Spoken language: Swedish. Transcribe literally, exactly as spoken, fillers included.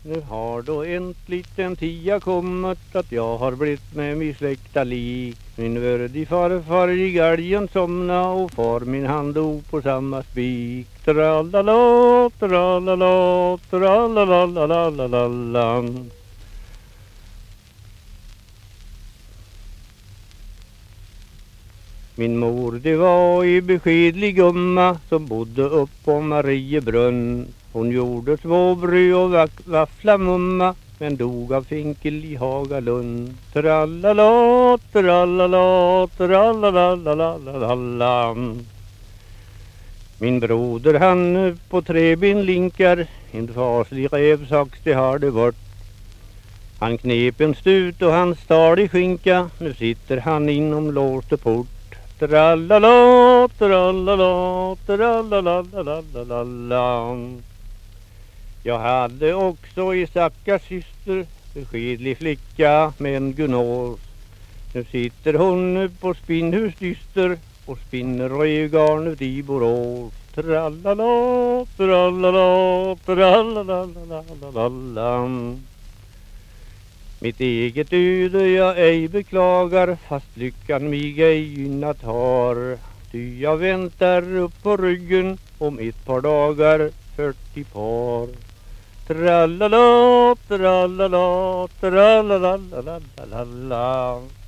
Nu har då äntligen tia kommit att jag har blivit med min släkta lik. Min vördig farfar i galgen somna och far min hand dog på samma spik. Tralala, tralala, tralala. Min mor det var i beskedlig gumma som bodde upp på Mariebrunn. Hon gjorde småbröd och vaffla mumma men dog av finkel i Hagalund. Tralala, tralala, tralala. Min broder han på träben linkar, en faslig rävsax det har det varit. Han knep en stut och han stal i skinka, nu sitter han inom låste port. Tralala, tralala, tralala. Jag hade också Isackas syster, beskedlig flicka med en gunås. Nu sitter hon på spinnhusdyster och spinner röjgarnet i Borås. Tralala, tralala, tralala. Mitt eget öde jag ej beklagar, fast lyckan mig ej gynnat har. Ty jag väntar upp på ryggen om ett par dagar fyrtio par. Tralala, tralala, tralala.